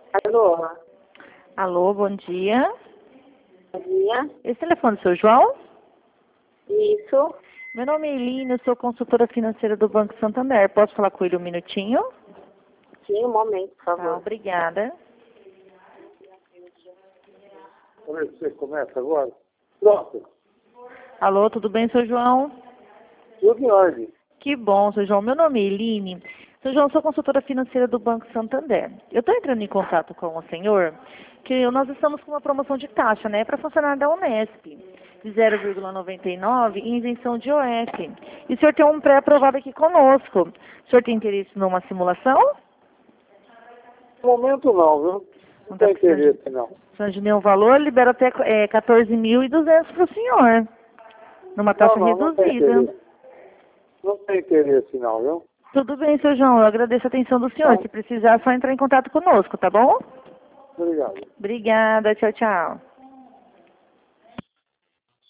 Alô? Alô, bom dia. Bom dia. Esse telefone é o seu João? Isso. Meu nome é Eline, eu sou consultora financeira do Banco Santander. Posso falar com ele um minutinho? Sim, um momento, por Tá, favor. obrigada. Como é que você começa agora? Pronto, Alô, tudo bem, seu João? tudo em ordem. Que bom, seu João. Meu nome é Eline. Seu João, eu sou consultora financeira do Banco Santander. Eu estou entrando em contato com o senhor, que nós estamos com uma promoção de taxa, né, para funcionário da Unesp, de 0,99 em isenção de IOF. E o senhor tem um pré-aprovado aqui conosco. O senhor tem interesse numa simulação? No momento não, viu? Não tá tem precisando interesse, não. precisando de nenhum valor, libera até 14.200 para o senhor, numa taxa Não tem reduzida. interesse. Não tem interesse, não, viu? Tudo bem, seu João, eu agradeço a atenção do senhor. Tá. Se precisar, é só entrar em contato conosco, tá bom? Obrigado. Obrigada, tchau, tchau.